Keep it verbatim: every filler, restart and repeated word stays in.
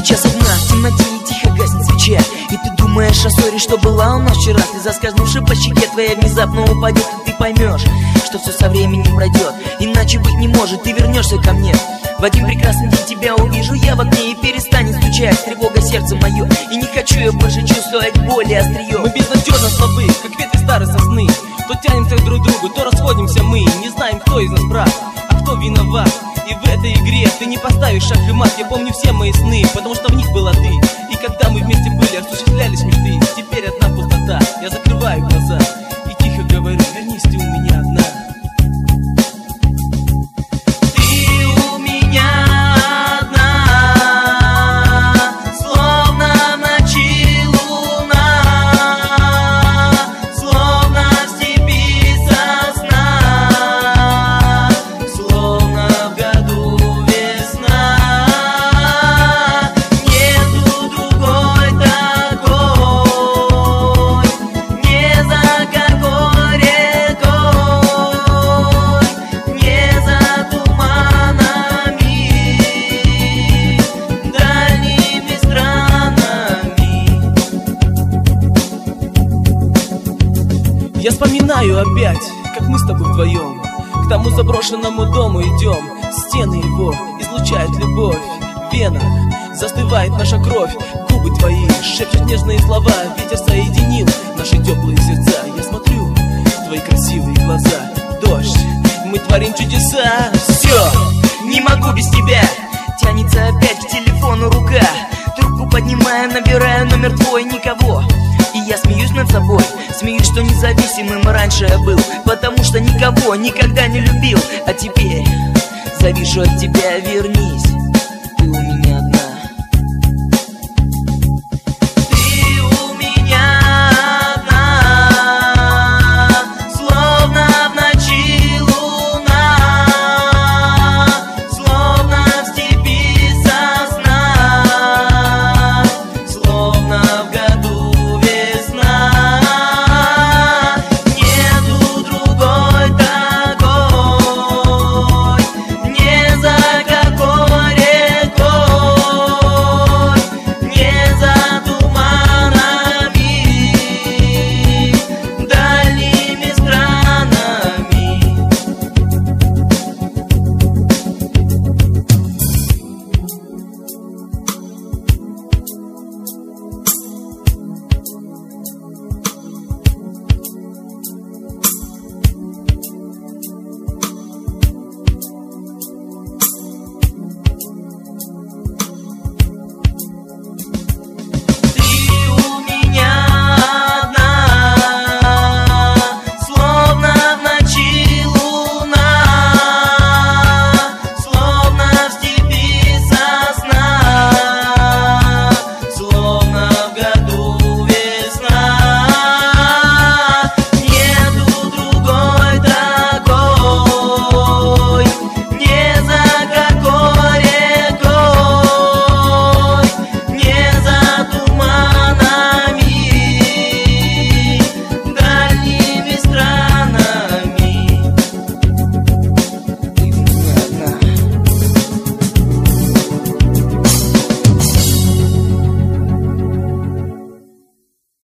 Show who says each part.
Speaker 1: сейчас одна в темноте и тихо гаснет свеча. И ты думаешь о ссоре, что была у нас вчера. Ты заскользнувши по щеке твоя внезапно упадет, и ты поймешь, что все со временем пройдет. Иначе быть не может, ты вернешься ко мне. В один прекрасный день тебя увижу я в окне, и перестанет стучать тревога сердце мое. И не хочу я больше чувствовать боли острие.
Speaker 2: Мы безнадежно слабы, как ветви старой сосны. То тянемся друг к другу, то расходимся мы. Не знаем, кто из нас прав, а кто виноват. И в этой игре ты не поставишь шаг и мат. Я помню все мои сны, потому что в них была ты. И когда мы вместе были, осуществлялись мечты. Теперь одна пустота, я закрываю глаза и тихо говорю: вернись, ты у меня одна. Я вспоминаю опять, как мы с тобой вдвоем к тому заброшенному дому идем. Стены его излучают любовь, в венах застывает наша кровь. Губы твои шепчут нежные слова, ветер соединил наши теплые сердца. Я смотрю в твои красивые глаза, дождь, мы творим чудеса.
Speaker 1: Все, не могу без тебя. Тянется опять к телефону рука. Трубку поднимаю, набираю номер твой, никого. И я смеюсь над собой, смеюсь, что независимым раньше я был, потому что никого никогда не любил. А теперь завишу от тебя, вернись.